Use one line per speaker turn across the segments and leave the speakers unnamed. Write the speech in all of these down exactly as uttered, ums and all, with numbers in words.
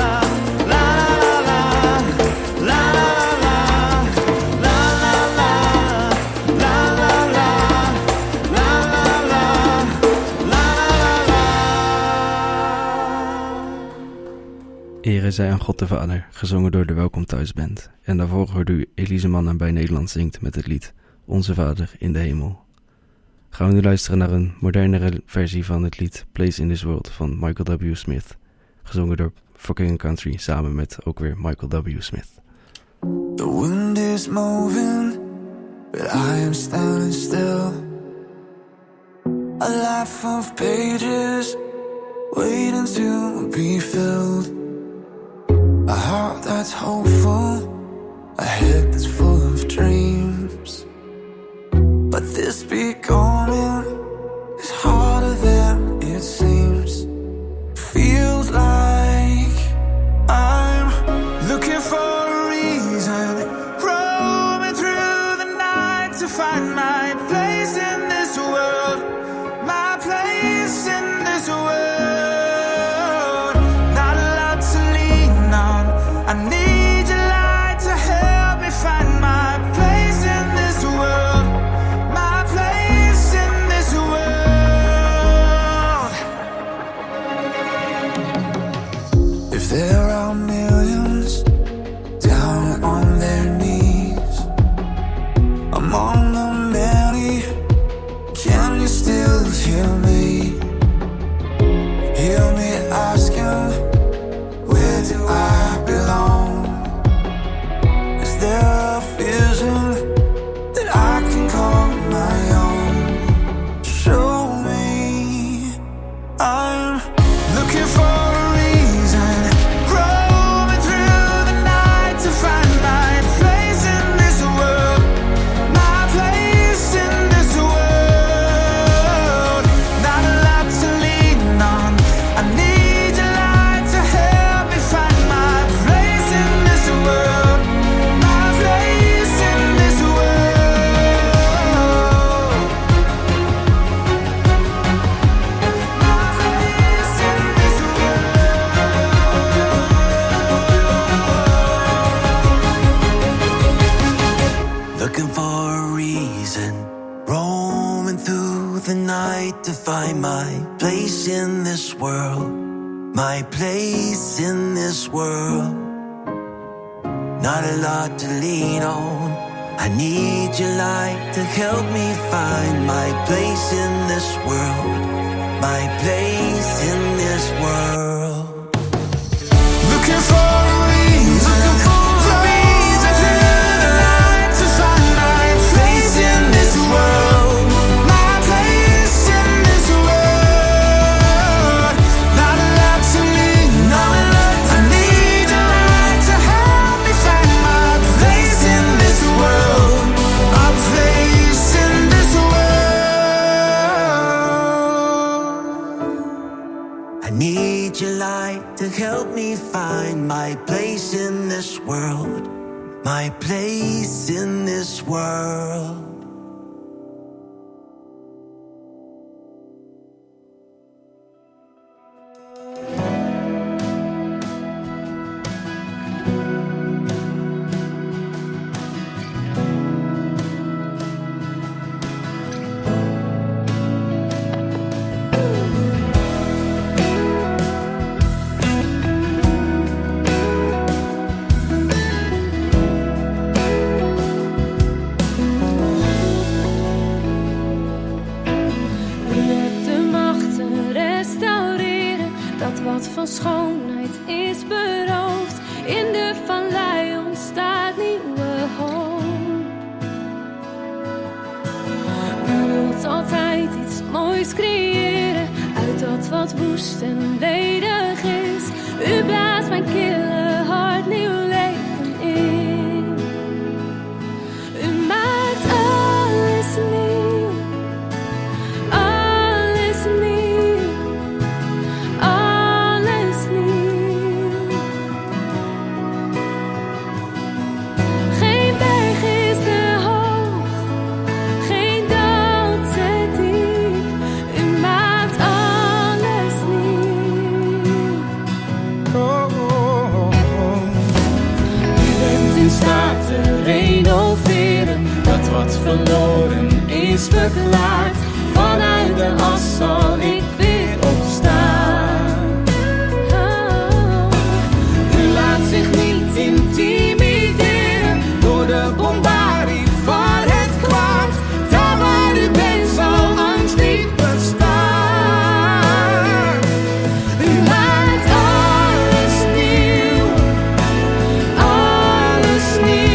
Ere zij aan God de Vader, gezongen door de Welkom Thuis Band. En daarvoor hoorde u Elise Mann bij Nederland zingt met het lied Onze Vader in de Hemel. Gaan we nu luisteren naar een modernere versie van het lied Place in This World van Michael W. Smith. Gezongen door For King and Country samen met ook weer Michael W. Smith.
The wind is moving, but I am standing still. A life of pages waiting to be filled. A heart that's hopeful, a head that's full of dreams. But this becoming is harder than it seems. Feels like I'm looking for a reason, roaming through the night to find my place in this world, my place in this world. Not a lot to lean on, I need your light to help me find my place in this world, my place in this world. If there are millions down on their knees among the many, can you still hear me? Hear me asking, where do I belong? Is there a vision that I can call my own? Show me, I'm looking for a reason, roaming through the night to find my place in this world, my place in this world. Not a lot to lean on, I need your light to help me find my place in this world, my place in this world, my place in this world. Looking for a reason, roaming through the night to find my place in this world, my place in this world. Not a lot to lean on, I need your light to help me find my place in this world, my place in this world. Looking for a reason, roaming through the night to find my place in this world, my place in this world. Not a lot to lean on, I need your light to help me find my place in this world, my place in this world. I need your light to help me find my place in this world, my place in this world.
Wat van schoonheid is beroofd, in de vallei ontstaat nieuwe hoop. U wilt altijd iets moois creëren uit dat wat woest en ledig is. U blaast mijn kille hart nieuw leven in. U maakt alles nieuw, alles nieuw.
Wat verloren is verklaard, vanuit de as zal ik weer opstaan. U laat zich niet intimideren door de bombardie van het kwaad. Daar waar u bent zal angst niet bestaan. U maakt alles nieuw, alles nieuw.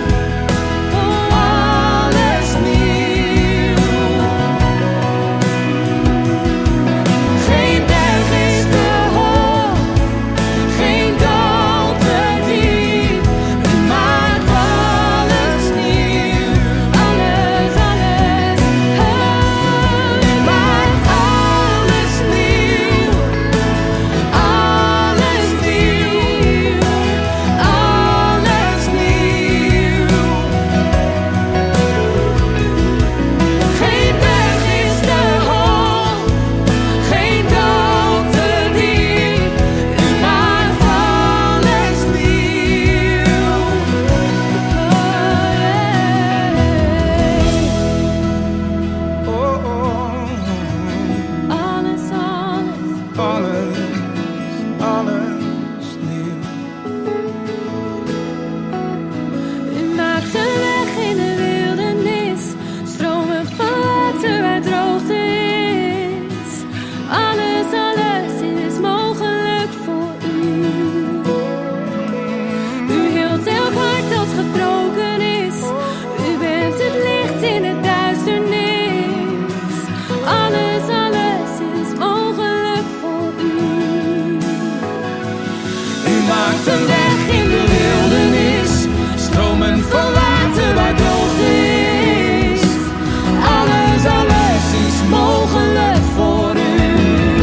Een weg in de wildernis, stromen van water waar droogte is. Alles, alles is mogelijk voor u.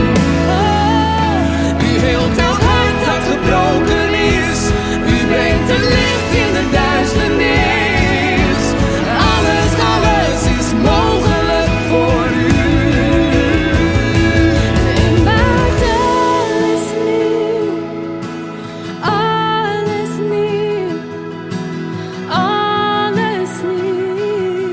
U heelt elk hart dat gebroken is. U brengt het licht in de duisternis. Alles, alles is mogelijk voor u. U maakt alles nieuw. Alles nieuw, alles nieuw.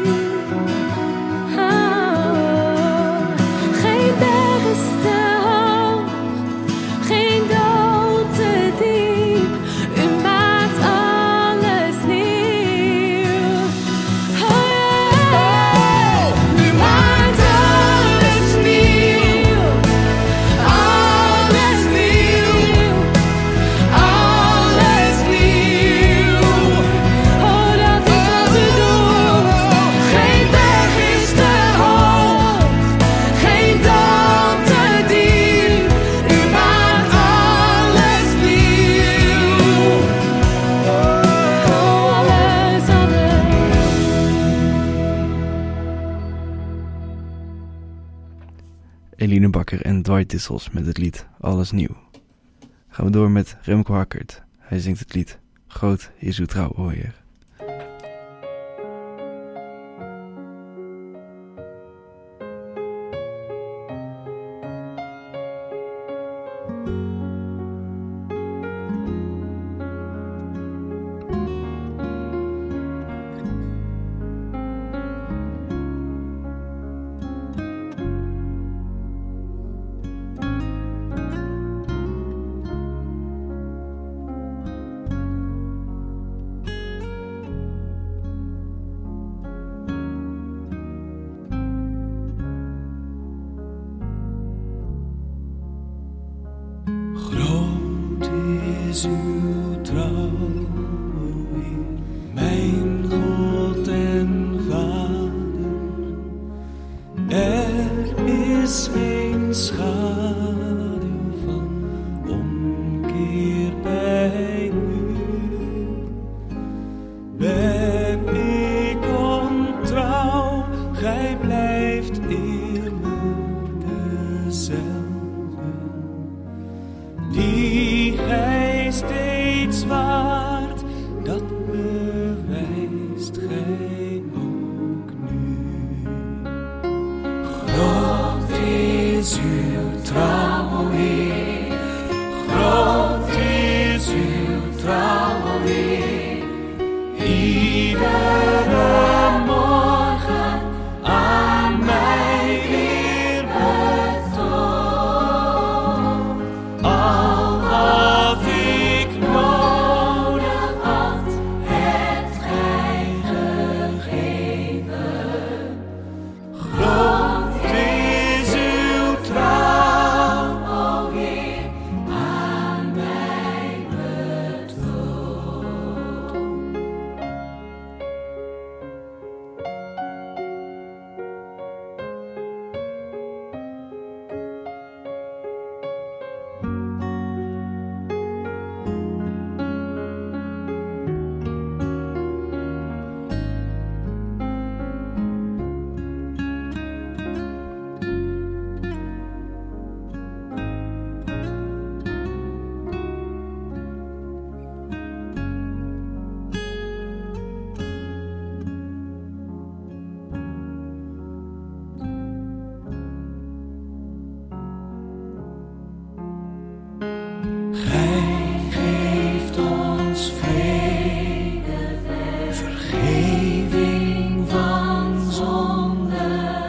Oh, geen berg is te hoog, geen dood te diep. U maakt alles nieuw. Oh, u maakt alles nieuw, alles nieuw. Alles nieuw, oh dat is wat u doet. Geen berg is te hoog, geen dal te diep. U maakt alles nieuw, oh alles, alles.
Eline Bakker en Dwight Dissels met het lied Alles Nieuw. Gaan we door met Remco Hackert. Hij zingt het lied Groot is uw trouw, o Heer.
Is uw trouw, o Heer, mijn God en Vader. Er is geen schaduw van omkeer bij u. Ben ik ontrouw, gij blijft eeuwig dezelfde, die gij steeds waard, dat bewijst gij ook nu. Groot is uw trouw, o Heer, groot is uw trouw, o Heer. Iedere morgen aan mij weer betoond. Al wat ik nodig had, hebt gij gegeven. Groot is uw trouw, o Heer, aan mij betoond. Gij geeft ons vrede, vergeving van zonde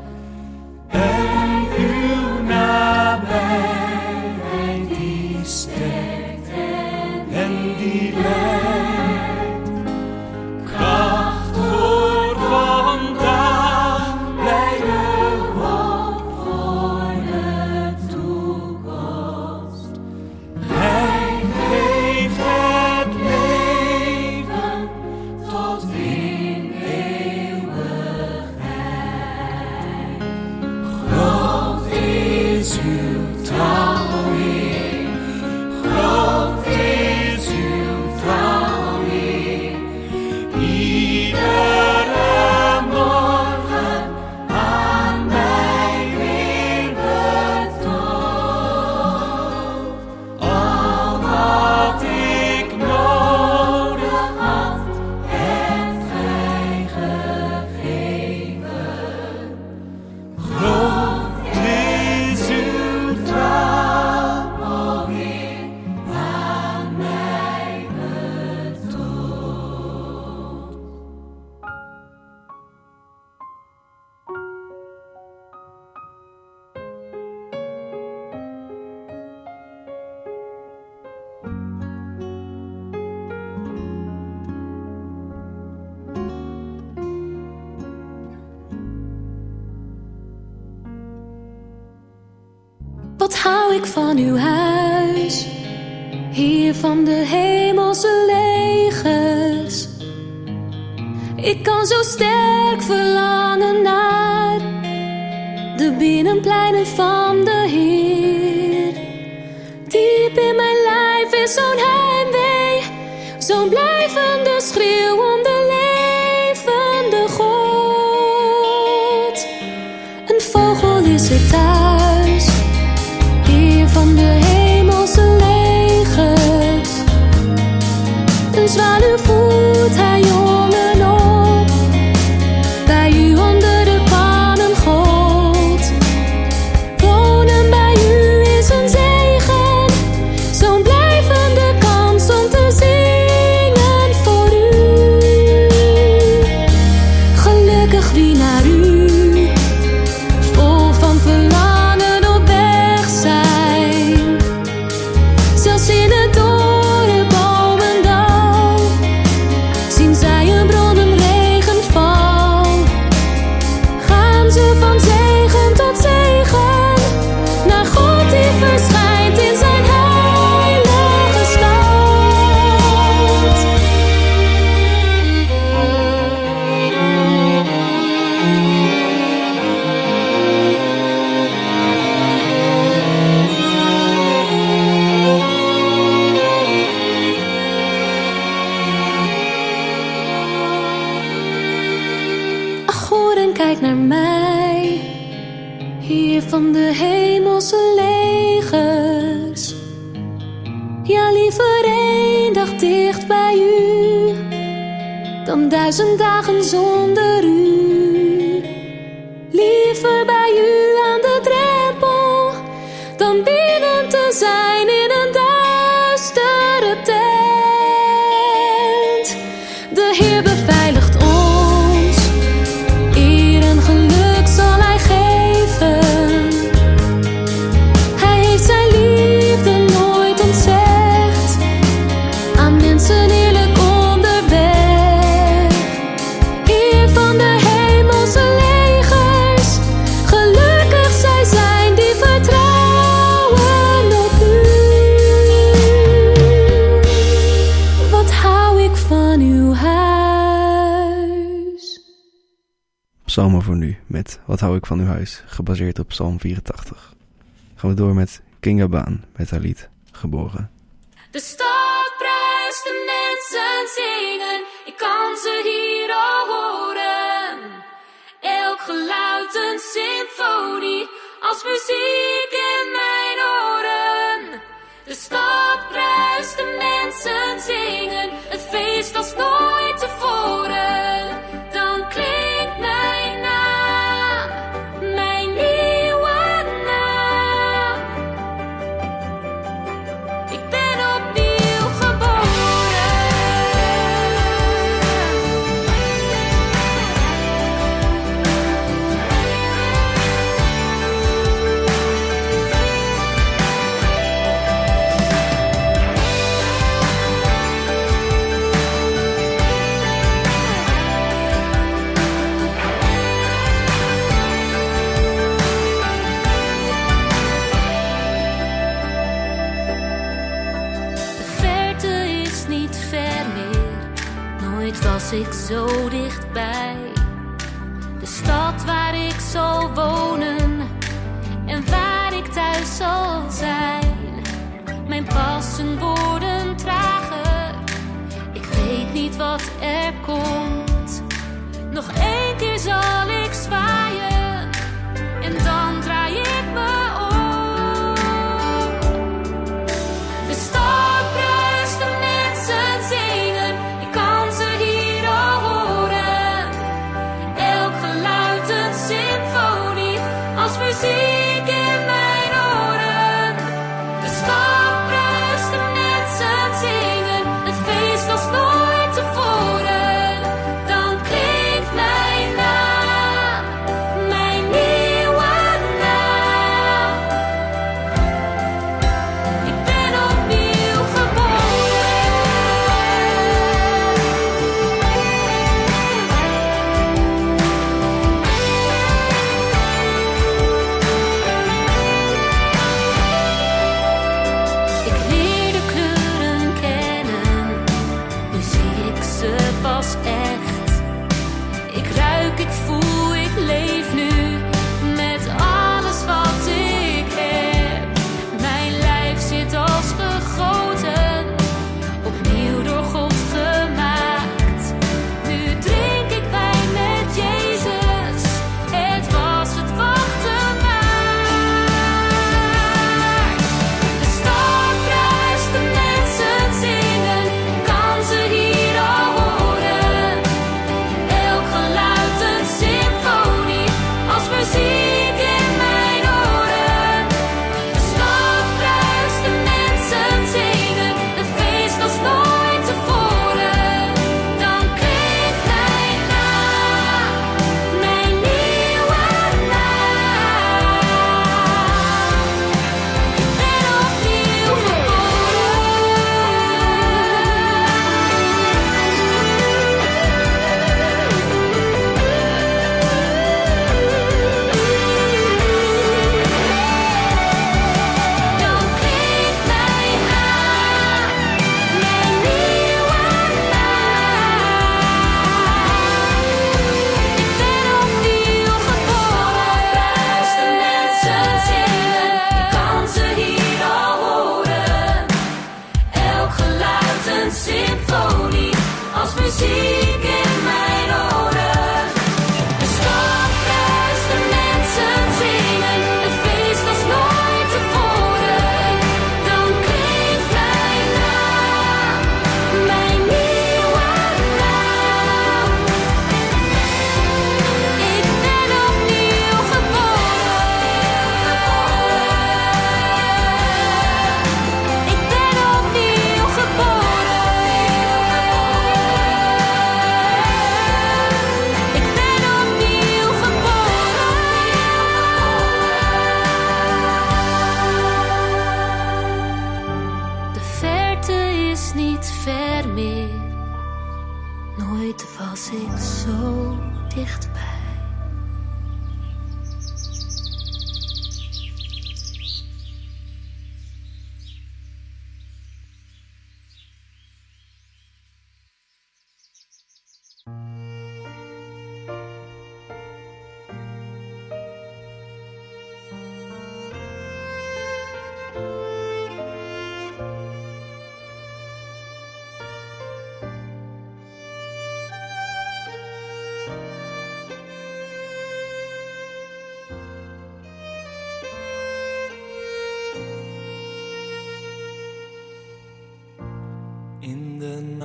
en uw nabijheid die sterkt en die leidt. Kracht voor vandaag, blijde hoop voor de toekomst. Hij geeft het leven tot in eeuwigheid. Groot is uw trouw, o Heer, groot is uw trouw, o Heer. Iedere morgen aan mij weer betoond. Al wat ik nodig had, hebt gij gegeven. Groot is uw trouw, o Heer, aan mij betoond.
Wat hou ik van uw huis, Heer van de hemelse legers. Ik kan zo sterk verlangen naar de binnenpleinen van de Heer. Diep in mijn lijf is zo'n heimwee, zo'n blijvende schreeuw om de levende God. Een vogel is er thuis, Heer van de hemelse legers. Heer van de hemelse legers, ja, liever één dag dicht bij u dan duizend dagen zonder u. Liever bij u aan de drempel dan binnen te zijn in een duistere tent. De Heer beveiligt ons, eer en geluk zal Hij geven. Hij heeft zijn liefde nooit ontzegd aan mensen eerlijk onderweg. Heer van de hemelse legers, gelukkig zij zijn die vertrouwen op u. Wat hou ik van uw huis.
Psalmen voor nu met Wat hou ik van uw huis, gebaseerd op Psalm vierentachtig. Gaan we door met Kinga Baan met haar lied Geboren.
De stad bruist, de mensen zingen, ik kan ze hier al horen. Elk geluid een symfonie, als muziek in mijn oren. De stad bruist, de mensen zingen, het feest als nooit tevoren. Dan klinkt mijn naam, mijn nieuwe naam. Ik ben opnieuw geboren. De verte is niet ver meer, nooit was ik zo dichtbij. De stad waar ik zal wonen en waar ik thuis zal zijn. Mijn passen worden trager, ik weet niet wat er komt. Nog één keer zal ik zwaaien en dan draai ik me om. De stad bruist, de mensen zingen, ik kan ze hier al horen. Elk geluid een symfonie, als muziek in mijn oren. De stad bruist, de mensen zingen, het feest als nooit tevoren. Dan klinkt mijn naam, mijn nieuwe naam. Ik ben opnieuw geboren.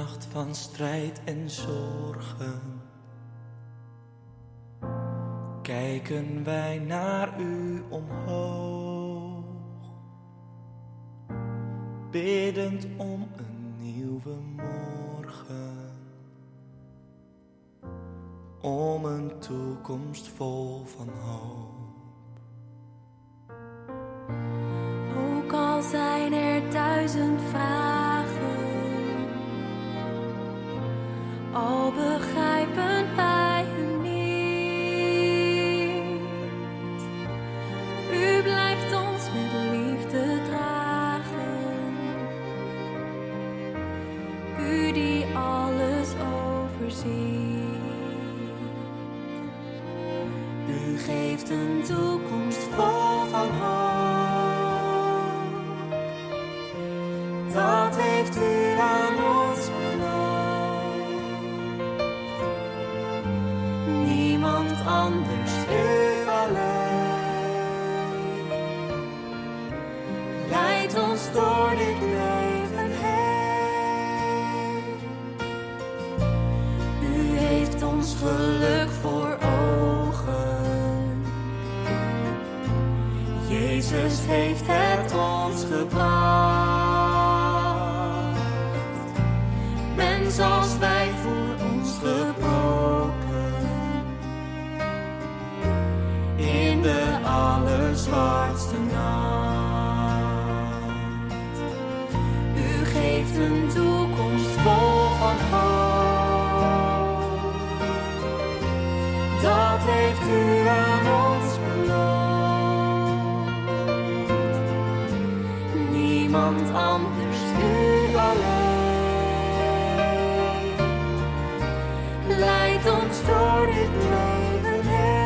nacht van strijd en zorgen kijken wij naar u omhoog, biddend om een nieuwe morgen, om een toekomst vol van hoop.
Ook al zijn er duizend vragen, al begrijpen wij u niet. U blijft ons met liefde dragen. U die alles overziet. U geeft een toekomst vol van hoop. Dat heeft u aan ons beloofd. Niemand anders, u alleen. Leidt ons door dit leven heen. U heeft ons geluk voor ogen. Jezus heeft het ons gebracht. Mens als wij voor ons gebroken. In de allerzwartste nacht. U geeft een toekomst vol van hoop. Dat heeft u aan ons beloofd. Niemand anders, u alleen. Leidt ons door dit leven heen.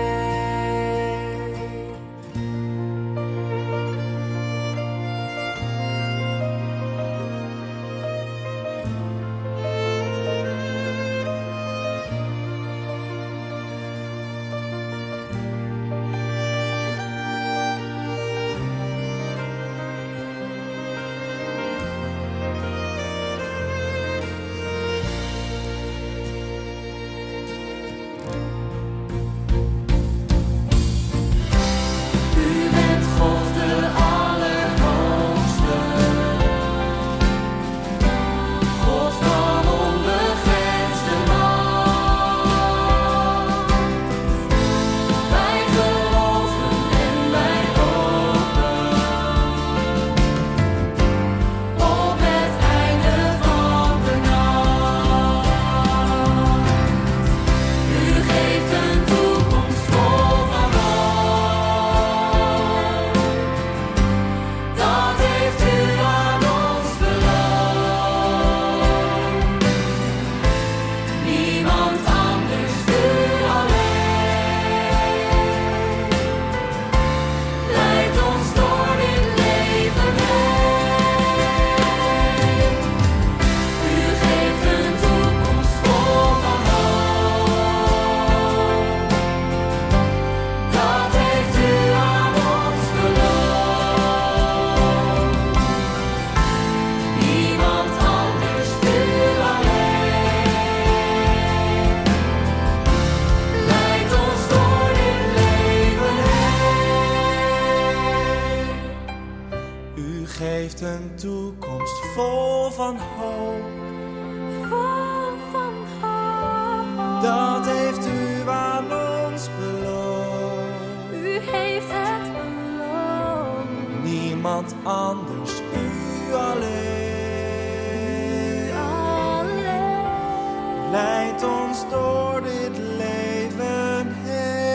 Geeft een toekomst vol van hoop.
Vol van hoop.
Dat heeft u aan ons beloofd.
U heeft het beloofd.
Niemand anders, u alleen.
U alleen.
Leidt ons door dit leven heen.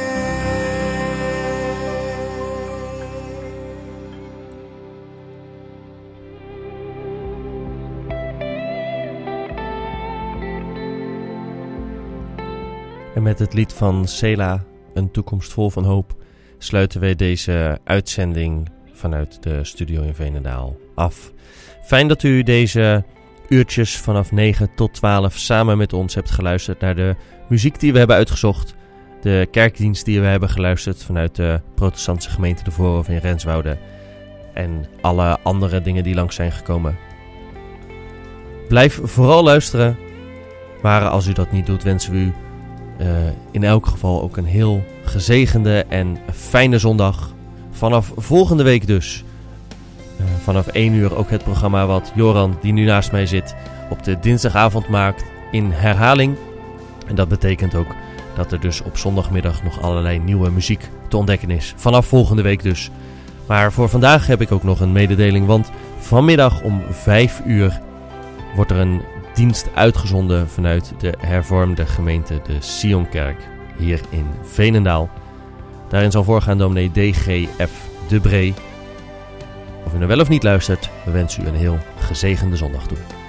En met het lied van Selah, Een toekomst vol van hoop, sluiten wij deze uitzending vanuit de studio in Veenendaal af. Fijn dat u deze uurtjes vanaf negen tot twaalf samen met ons hebt geluisterd naar de muziek die we hebben uitgezocht. De kerkdienst die we hebben geluisterd vanuit de protestantse gemeente De Voorhof in Renswoude. En alle andere dingen die langs zijn gekomen.
Blijf vooral luisteren. Maar als u dat niet doet, wensen we u uh, in elk geval ook een heel gezegende en fijne zondag. Vanaf volgende week dus. Uh, vanaf één uur ook het programma wat Joran, die nu naast mij zit, op de dinsdagavond maakt in herhaling. En dat betekent ook dat er dus op zondagmiddag nog allerlei nieuwe muziek te ontdekken is. Vanaf volgende week dus. Maar voor vandaag heb ik ook nog een mededeling, want vanmiddag om vijf uur wordt er een dienst uitgezonden vanuit de hervormde gemeente de Sionkerk hier in Veenendaal. Daarin zal voorgaan dominee D G F de Bree. Of u nou wel of niet luistert, we wensen u een heel gezegende zondag toe.